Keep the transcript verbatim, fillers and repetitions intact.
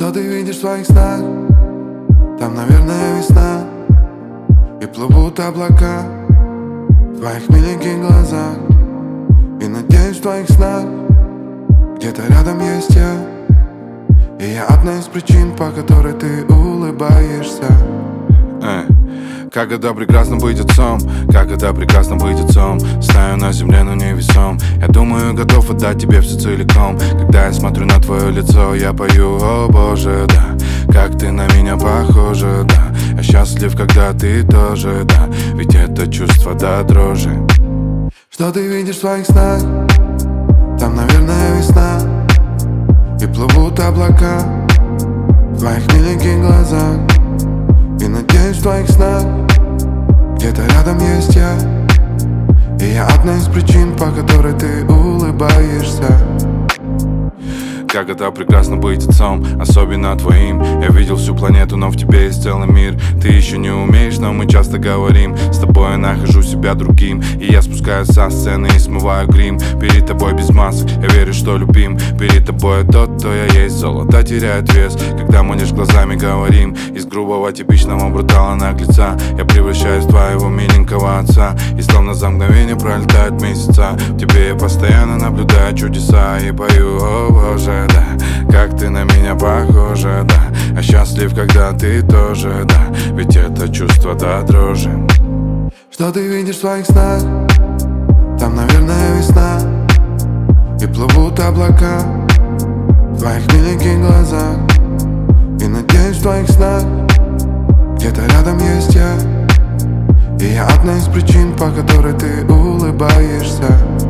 Что ты видишь в своих снах? Там, наверное, весна, и плывут облака в твоих миленьких глазах. И надеюсь, в твоих снах где-то рядом есть я, и я одна из причин, по которой ты улыбаешься. Эй. Как это прекрасно быть отцом, как это прекрасно быть отцом. Стою на земле, но не весом. Я думаю, готов отдать тебе все целиком. Когда я смотрю на твое лицо, я пою: о боже, да, как ты на меня похожа, да. Я счастлив, когда ты тоже, да, ведь это чувство до дрожи. Что ты видишь в своих снах? Там, наверное, весна, и плывут облака в твоих миленьких глазах. И надеюсь, в твоих снах где-то рядом есть я, и я одна из причин, по которой ты улыбаешься. Как это прекрасно быть отцом, особенно твоим. Я видел всю планету, но в тебе есть целый мир. Ты еще не умеешь, но мы часто говорим. С тобой я нахожу себя другим, и я спускаюсь со сцены и смываю грим. Перед тобой без масок, я верю, что любим. Перед тобой тот, кто я есть. Золото теряет вес, когда мы лишь глазами говорим. Из грубого типичного брутала наглеца я превращаюсь в твоего миленького отца. И словно за мгновение пролетают месяца. В тебе я постоянно наблюдаю чудеса и пою: о боже, да, как ты на меня похожа, да. Я счастлив, когда ты тоже, да, ведь это чувство до дрожи. Что ты видишь в своих снах? Там, наверное, весна, и плывут облака в твоих миленьких глазах. И надеюсь, в твоих снах где-то рядом есть я, и я одна из причин, по которой ты улыбаешься.